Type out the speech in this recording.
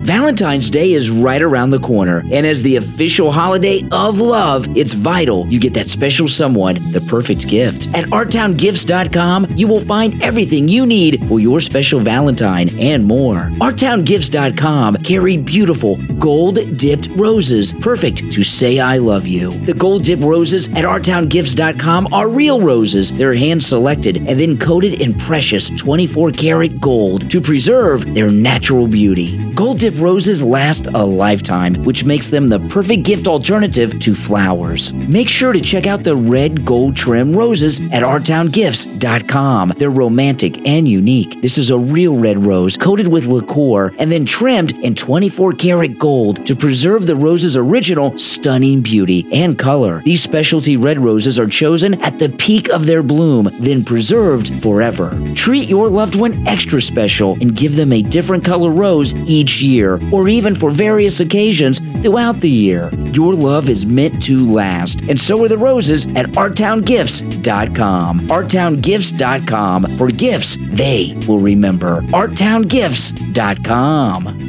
Valentine's Day is right around the corner, and as the official holiday of love, it's vital you get that special someone the perfect gift. At ArtTownGifts.com, you will find everything you need for your special Valentine and more. ArtTownGifts.com carry beautiful gold-dipped roses, perfect to say I love you. The gold-dipped roses at ArtTownGifts.com are real roses. They're hand-selected and then coated in precious 24-karat gold to preserve their natural beauty. Gold-dipped roses last a lifetime, which makes them the perfect gift alternative to flowers. Make sure to check out the red gold trim roses at ArtTownGifts.com. They're romantic and unique. This is a real red rose coated with liqueur and then trimmed in 24-karat gold to preserve the rose's original stunning beauty and color. These specialty red roses are chosen at the peak of their bloom, then preserved forever. Treat your loved one extra special and give them a different color rose each year, or even for various occasions throughout the year. Your love is meant to last, and so are the roses at ArtTownGifts.com. ArtTownGifts.com for gifts they will remember. ArtTownGifts.com.